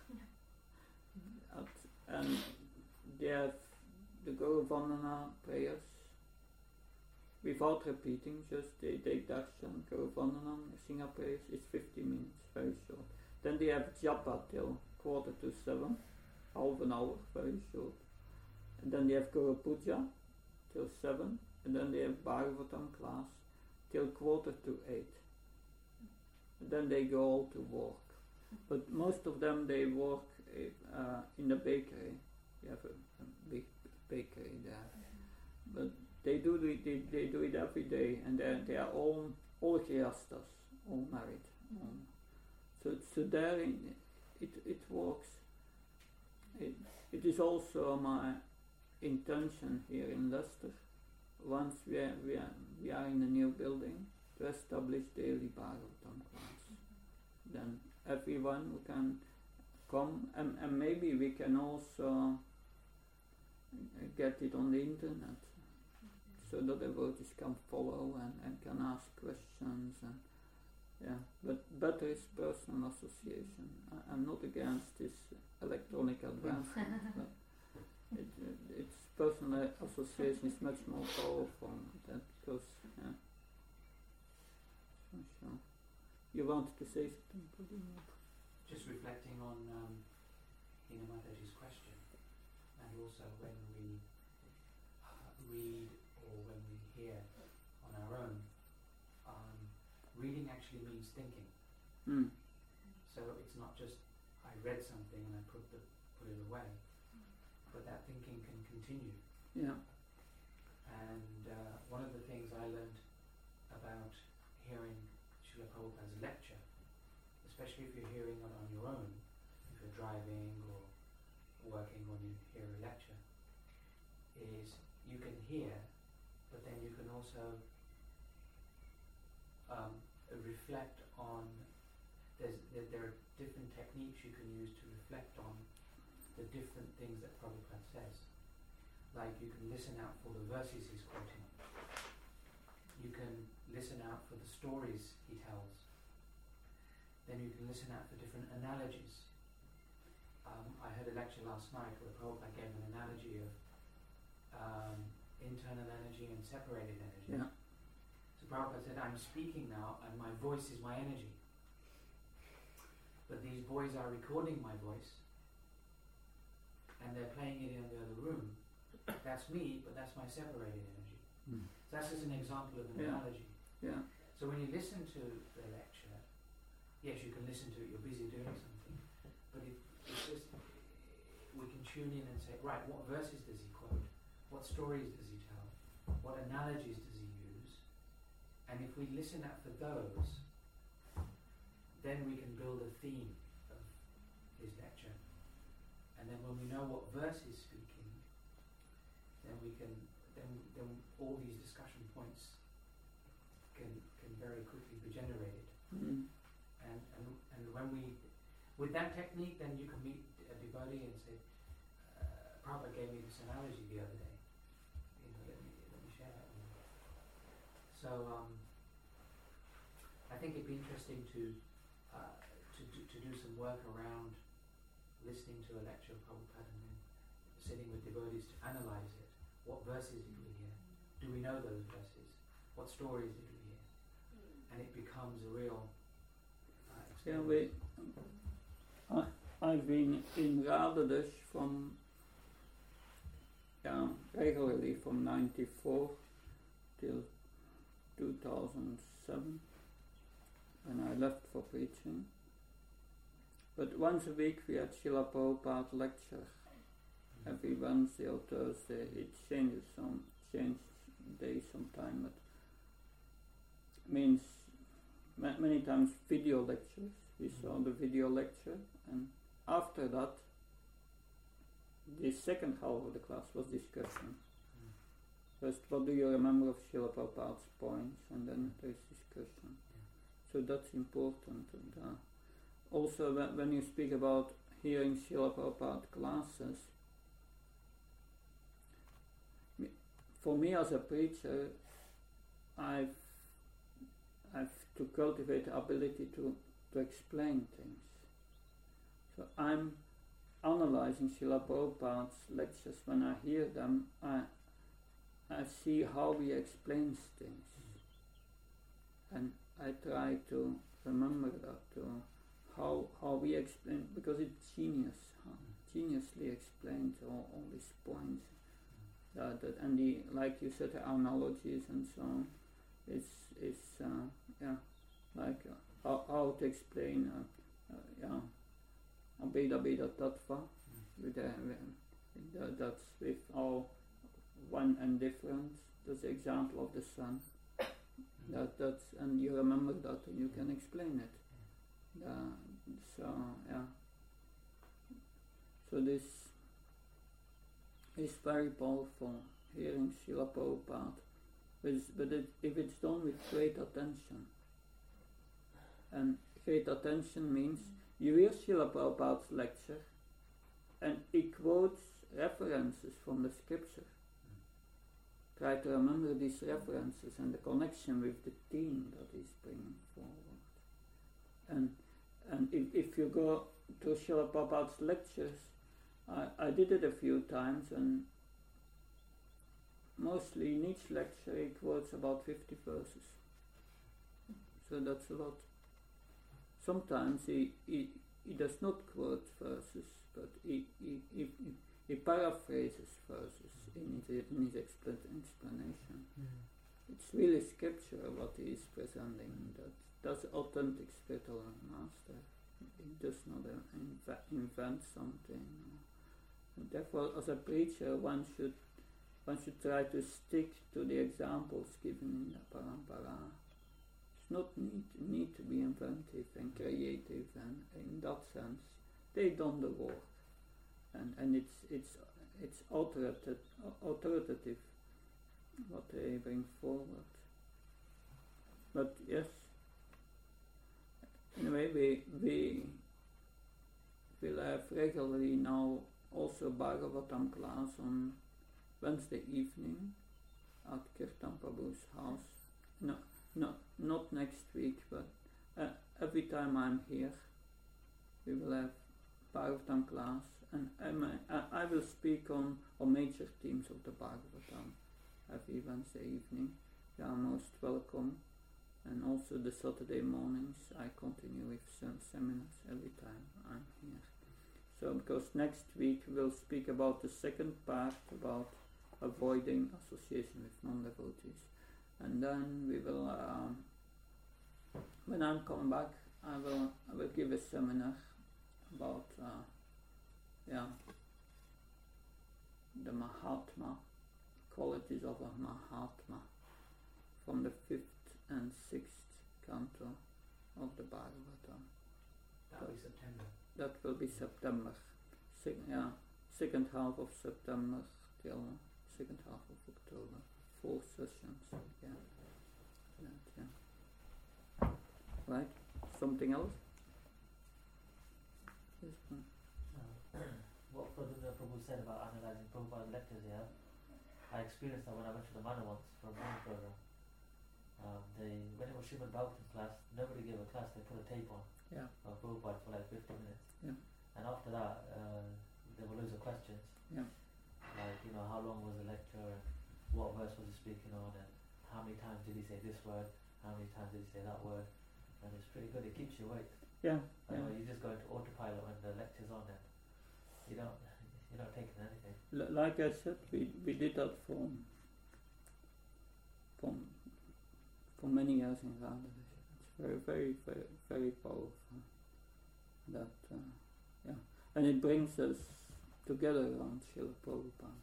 at, and they have the Guru Vandana prayers without repeating, just they take darshan, Guru Vandana, sing a prayers. It's fifty minutes, very short. Then they have japa till quarter to seven, half an hour, very short. And then they have Guru Puja till seven, and then they have Bhagavatam class till quarter to eight. And then they go all to work. but most of them they work uh, in the bakery. You have a, a big bakery there, but they do it, they, they do it every day, and they they are all all Gryhasthas, all married. Um, so so there in, it it works. It it is also my intention here in Leicester, once we are, we are, we are in a new building, to establish daily Bhagavatam class. Then everyone who can come, and, and maybe we can also get it on the internet, so that the devotees can follow and, and can ask questions. And yeah, but better is personal association. I, I'm not against this electronic advancement, but it, it, it's personal association is much more powerful than because yeah. So, sure. You wanted to say something? Just reflecting on um, Hina Mataji's question, and also when we uh, read or when we hear on our own, um, reading actually means thinking. Mm. So it's not just I read something and I put the put it away, but that thinking can continue. Yeah. And uh, one of the things I learned about hearing Srila Prabhupada's lecture, especially if you're hearing it on your own, if you're driving or working when you hear a lecture, is you can hear, but then you can also um, reflect on, there's, there, there are different techniques you can use to reflect on the different things that Prabhupada says. Like you can listen out for the verses he's quoting. You can listen out for the stories he tells. Then you can listen out for different analogies. Um, I heard a lecture last night where Prabhupada gave an analogy of um, internal energy and separated energy. Yeah. So Prabhupada said, I'm speaking now and my voice is my energy. But these boys are recording my voice and they're playing it in the other room. That's me, but that's my separated energy. Mm. So that's just an example of an Yeah. analogy. Yeah. So when you listen to the lecture, yes, you can listen to it, you're busy doing something, but if it's just, we can tune in and say, right, what verses does he quote? What stories does he tell? What analogies does he use? And if we listen out for those, then we can build a theme of his lecture. And then when we know what verse he's speaking, then we can, then, then all these discussion points can can very quickly be generated. Mm. And, and and when we, with that technique, then you can meet a devotee and say, uh, Prabhupada gave me this analogy the other day. You know, let me let me share that with you. So um, I think it'd be interesting to uh, to do, to do some work around listening to a lecture of Prabhupada and then sitting with devotees to analyze it. What verses did we hear? Do we know those verses? What stories did we hear? And it becomes a real uh, Yeah, experience. we, I, I've been in Radhadesh from yeah, regularly from ninety-four till two thousand seven when I left for preaching. But once a week we had Srila Prabhupada lecture. Every Wednesday or Thursday. It changes some change day sometime, but means ma- many times video lectures. We saw the video lecture, and after that, the second half of the class was discussion. First, what do you remember of Srila Prabhupada's points, and then there's discussion. So that's important. And uh, also, when, when you speak about hearing Srila Prabhupada classes, for me as a preacher, I've I've to cultivate the ability to, to explain things. So I'm analyzing Srila Prabhupada's lectures. When I hear them, I I see how he explains things, and I try to remember that to how how we explain, because it's genius, huh? Geniusly explained all, all these points. That, that and the, like you said, the analogies and so on, it's it's uh, yeah, like uh, how, how to explain uh, uh, yeah, Abheda Bheda Tattva, with the, with the, that's with all one and difference. That's the example of the sun. That that's and you remember that and you can explain it. Uh, so yeah. So this is very powerful. Hearing Srila Prabhupada, but, it's, but it, if it's done with great attention, and great attention means you hear Srila Prabhupada's lecture, and he quotes references from the scripture. Try to remember these references and the connection with the theme that he's bringing forward. And and if, if you go to Srila Prabhupada's lectures, I, I did it a few times, and mostly in each lecture he quotes about fifty verses. So that's a lot. Sometimes he, he, he does not quote verses, but he, he, he, he, he paraphrases verses in his, in his expl- explanation. Mm. It's really scripture what he is presenting. That, that's authentic spiritual master. He does not uh, inv- invent something. And therefore, as a preacher, one should one should try to stick to the examples given in the parampara. It's not need need to be inventive and creative, and in that sense, they done the work, and and it's it's it's authoritative, authoritative what they bring forward. But yes, anyway, we we will have regularly now also Bhagavatam class on Wednesday evening at Kirtan Prabhu's house. No, no, not next week, but uh, every time I'm here, we will have Bhagavatam class, and I, I will speak on, on major themes of the Bhagavatam every Wednesday evening. You are most welcome. And also the Saturday mornings, I continue with some seminars every time I'm here. So, because next week we'll speak about the second part, about avoiding association with non-devotees. And then we will, um, when I'm come back, I will I will give a seminar about, uh, yeah, the Mahatma, qualities of a Mahatma, from the fifth and sixth canto of the Bhagavatam. That'll be September. That will be September. Se- yeah, second half of September till second half of October. Four sessions. Yeah. That, yeah. Right. Something else? Yes. one. What Pradumna Prabhu said about analysing Prabhupada's lectures here, I experienced that when I went to the Mana once for a morning program. Um, they, when it was Srimad Bhagavatam class, nobody gave a class, they put a tape on Yeah. of Prabhupada for like fifty minutes. Yeah. And after that, uh, there were loads of questions. Yeah. Like, you know, how long was the lecture, and what verse was he speaking on, and how many times did he say this word, how many times did he say that word. And it's pretty good, it keeps you awake. Yeah. Otherwise, yeah. you just go into autopilot when the lecture's on, and you don't, you're not taking anything. L- like I said, we, we did that for, for, for many years in Radha. It's very, very, very, very powerful. That, uh, yeah. And it brings us together around Srila Prabhupada.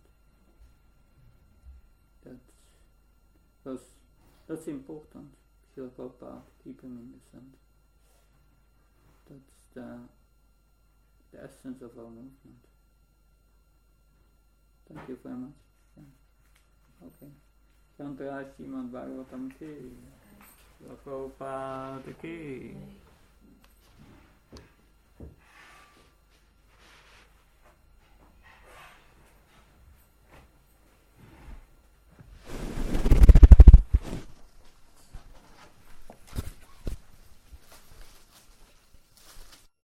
That's, that's, that's important. Srila Prabhupada, keep him in the center. That's the, the essence of our movement. Thank you very much. Yeah. Okay. Shantaraj Srimad Bhagavatam ki, Srila Prabhupada ki.